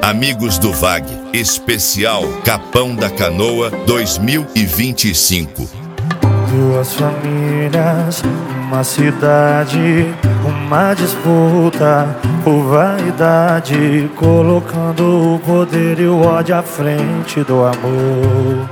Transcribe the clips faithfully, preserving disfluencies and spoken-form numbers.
Amigos do V A G, especial Capão da Canoa dois mil e vinte e cinco. Duas famílias, uma cidade, uma disputa por vaidade, colocando o poder e o ódio à frente do amor.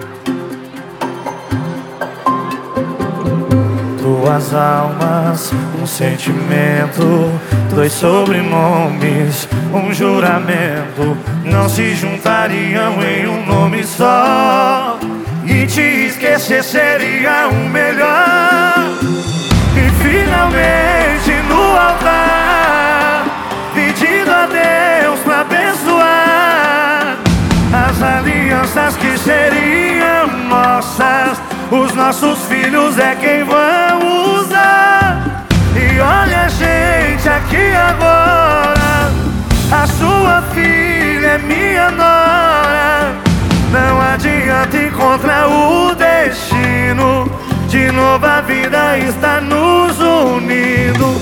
Duas almas, um sentimento, dois sobrenomes, um juramento, não se juntariam em um nome só, e te esquecer seria o melhor. E finalmente no altar, pedindo a Deus pra abençoar as alianças que seriam nossas. Os nossos filhos é quem vão usar. E olha a gente aqui agora, a sua filha é minha nora. Não adianta ir contra o destino, de novo a vida está nos unindo.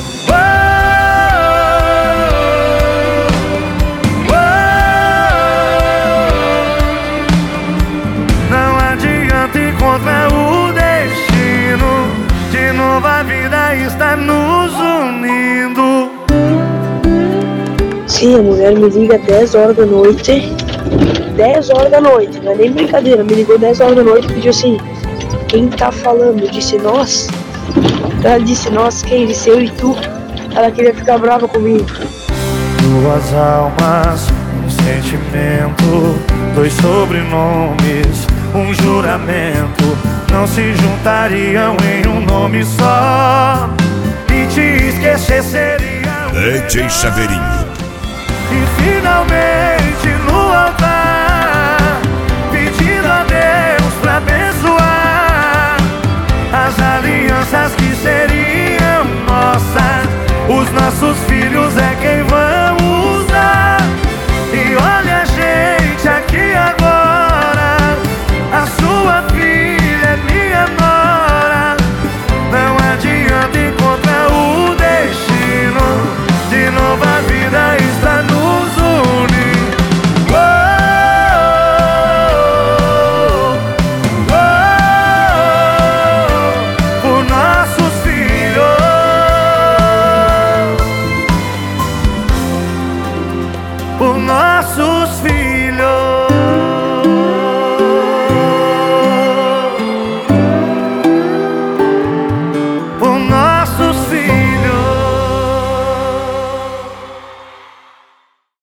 Contra o destino, de novo a vida está nos unindo. Sim, a mulher me liga dez horas da noite. dez horas da noite, não é nem brincadeira. Me ligou dez horas da noite e pediu assim: quem tá falando? Eu disse nós. Ela disse nós, quem? Disse eu e tu. Ela queria ficar brava comigo. Duas almas, um sentimento, dois sobrenomes, um juramento, não se juntariam em um nome só, e te esquecer seria D J Chaveirinho. E finalmente no altar, pedindo a Deus pra abençoar as alianças que seriam nossas. Os nossos filhos